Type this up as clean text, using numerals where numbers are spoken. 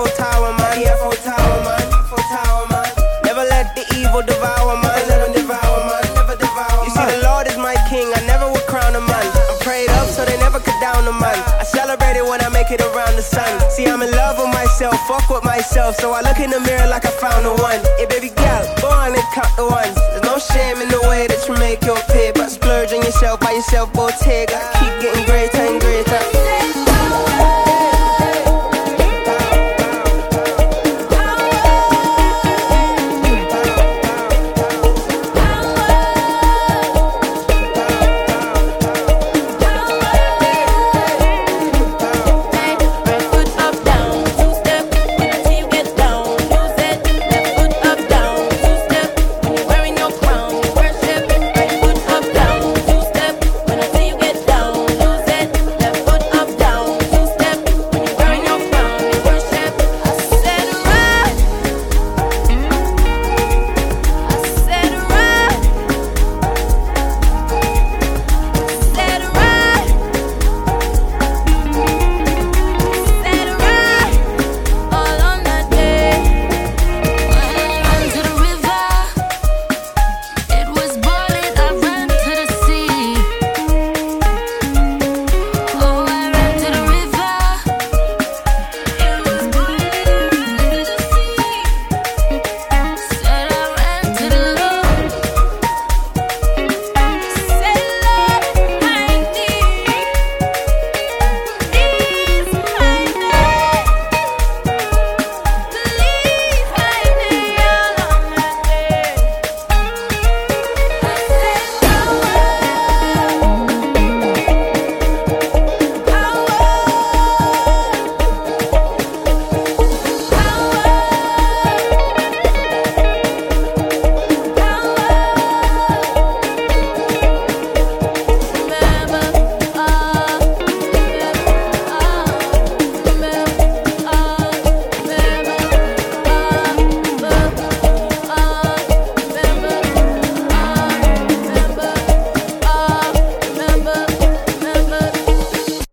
Eiffel Tower, man. The Eiffel Tower, man. Eiffel Tower, man. Never let the evil devour, man. Never devour, man. Never devour, man. You see, the Lord is my king. I never would crown a man. I'm prayed up so they never could down a man. I celebrate it when I make it around the sun. See, I'm in love with myself, fuck with myself. So I look in the mirror like I found the one. Hey, baby girl, go on and count the ones. There's no shame in the way that you make your pay, but splurge on yourself by yourself, both take. I keep getting greater and greater.